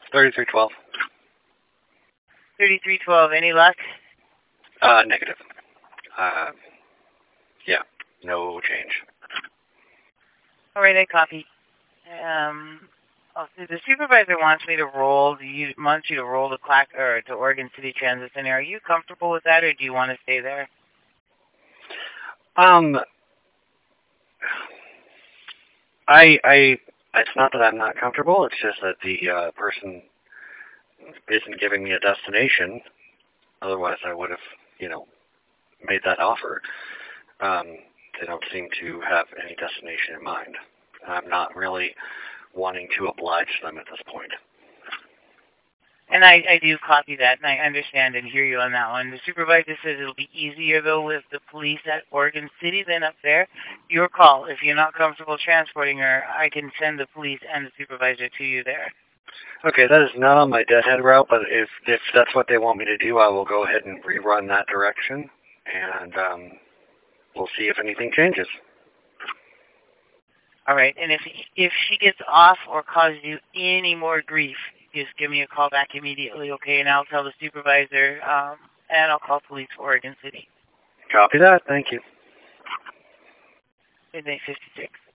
3312. 3312, any luck? Negative. Yeah, no change. All right, I copy. The supervisor wants me to roll. Wants you to roll to Oregon City Transit Center. Are you comfortable with that, or do you want to stay there? It's not that I'm not comfortable. It's just that the person isn't giving me a destination. Otherwise, I would have, made that offer. They don't seem to have any destination in mind. I'm not really wanting to oblige them at this point. And I do copy that, and I understand and hear you on that one. The supervisor says it'll be easier, though, with the police at Oregon City than up there. Your call. If you're not comfortable transporting her, I can send the police and the supervisor to you there. Okay, that is not on my deadhead route, but if that's what they want me to do, I will go ahead and rerun that direction, and we'll see if anything changes. All right, and if she gets off or causes you any more grief, just give me a call back immediately, okay? And I'll tell the supervisor, and I'll call police for Oregon City. Copy that. Thank you. Midnight 56.